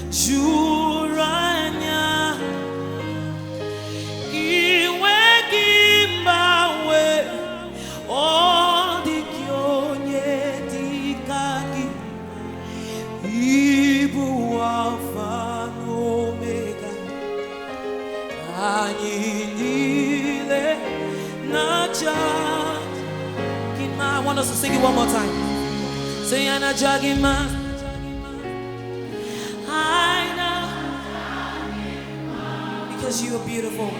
juranya iwe gimbawe odikionye dikaki ibu alpha omega anyinile naja. I want us to sing it one more time. Say Anajagima. I know because you are beautiful.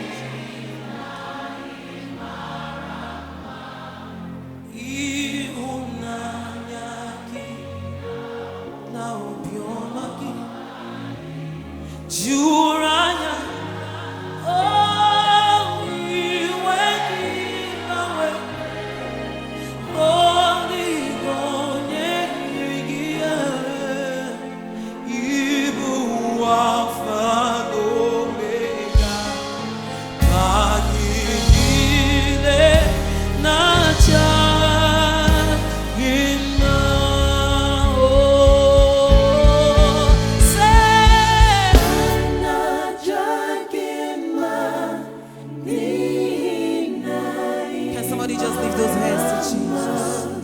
Juranya. Somebody just lift those hands to Jesus.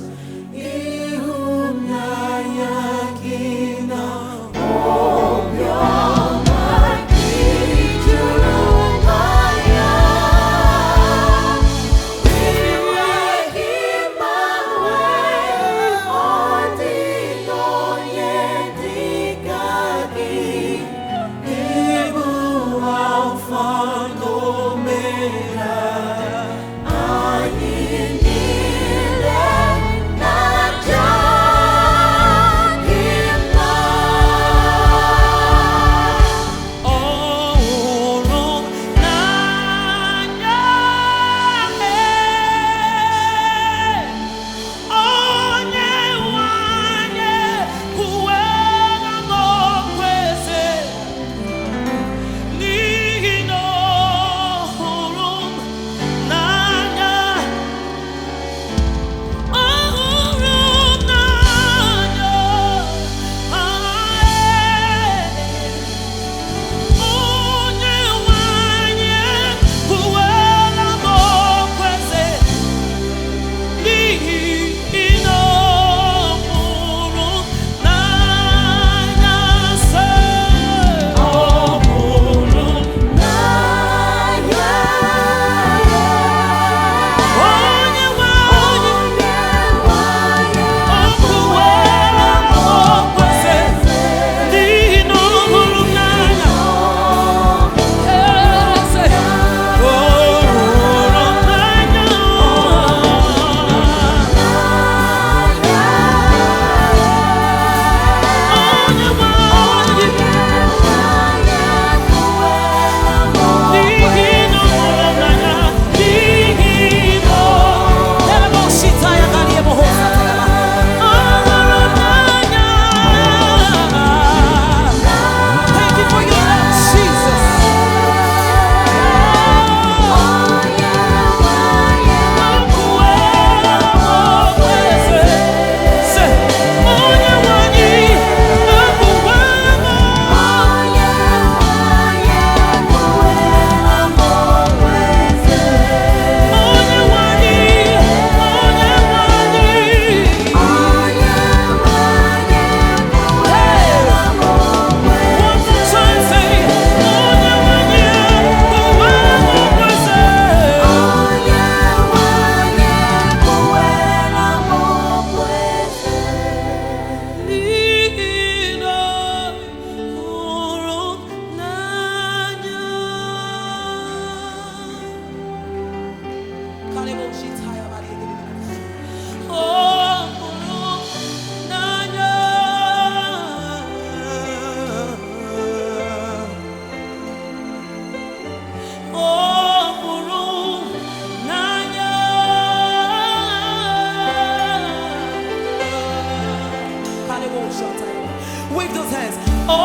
Wave those hands.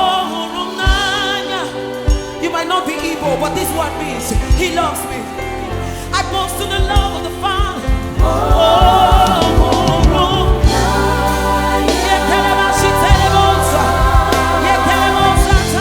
Oh, you might not be Igbo, but this one means He loves me. I boast in the love of the Father. Oh,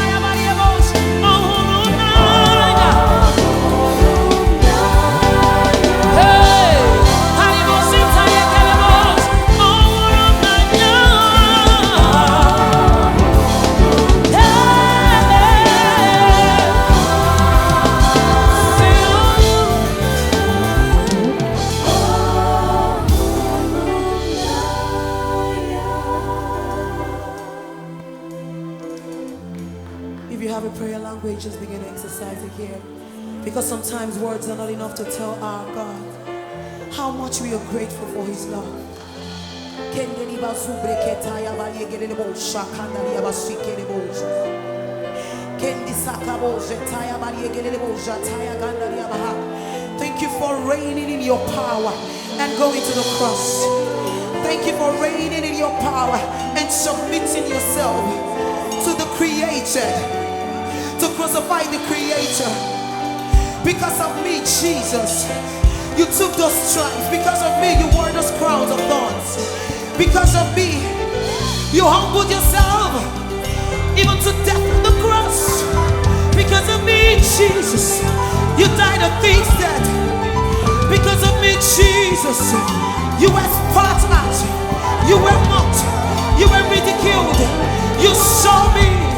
If you have a prayer language, just begin to exercise it here. Because sometimes words are not enough to tell our God how much we are grateful for His love. Thank you for reigning in your power and going to the cross. Thank you for reigning in your power and submitting yourself to the Creator, to crucify the Creator. Because of me, Jesus, you took those stripes. Because of me, you wore those crowns of thorns. Because of me, you humbled yourself even to death on the cross. Because of me, Jesus, you died a thief's death. Because of me, Jesus, you were spat at, you were mocked, you were ridiculed. You saw me